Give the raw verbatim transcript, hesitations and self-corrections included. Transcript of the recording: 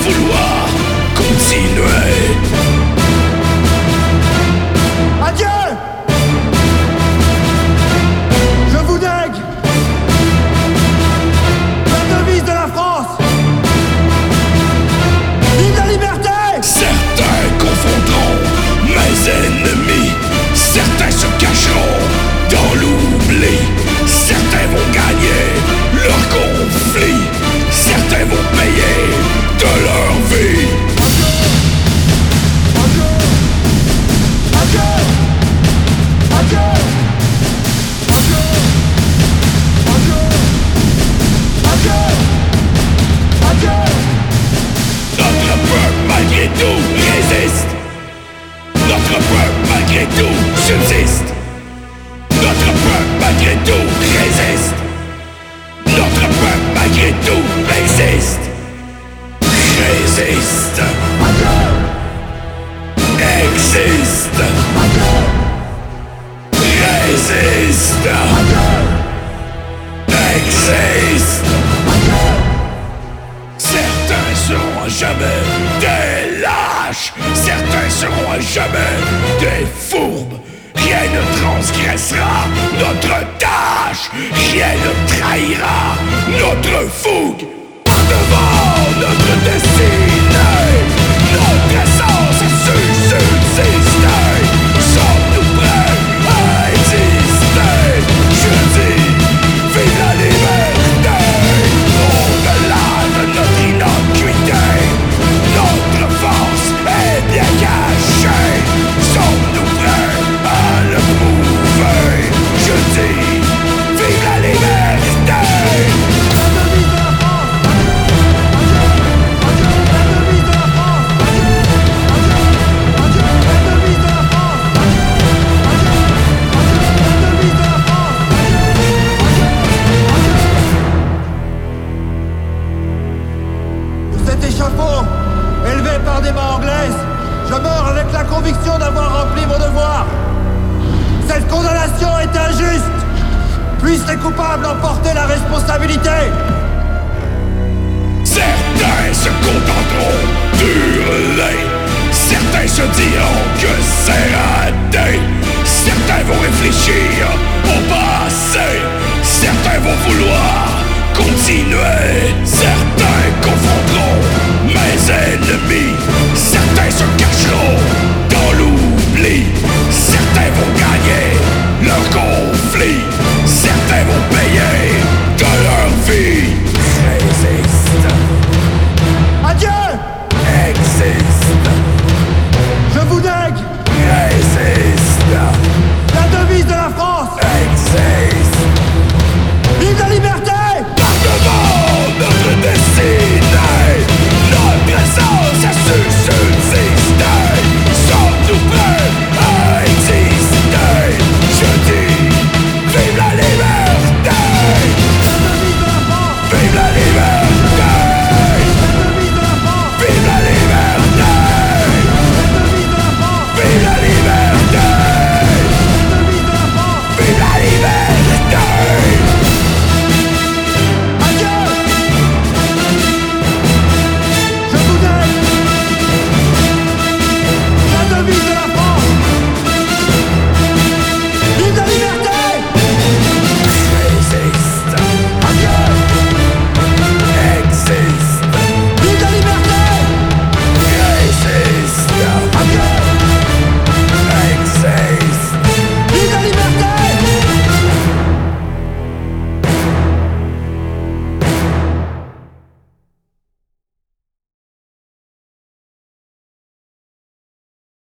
vouloir continuer. Adieu! Je vous dègue! La devise de la France! Vive la liberté! Certains confondront mes ennemis, certains se cacheront dans l'oubli, certains vont gagner leur conflit, certains vont payer de leur vie. Adieu! Adieu! Adieu! Adieu! Adieu! Adieu! Adieu! Notre peuple malgré tout résiste. Notre peuple malgré tout subsiste. Notre peuple malgré tout résiste. Notre peuple malgré tout existe. Résiste. Existe. Résiste. Existe. Certains seront à jamais des lâches, certains seront à jamais des fourbes. Rien ne transgressera notre tâche, rien ne trahira notre fougue. Devant notre destinée, notre essence est subsister. Sommes-nous prêts à exister? Je dis, vive la liberté! Au-delà de notre innocuité, notre force est bien cachée. Sommes-nous prêts à le prouver? Je dis, vive la liberté! Cet échafaud, élevé par des mains anglaises, je meurs avec la conviction d'avoir rempli mon devoir. Cette condamnation est injuste. Puissent les coupables en porter la responsabilité. Certains se contenteront d'hurler, certains se diront que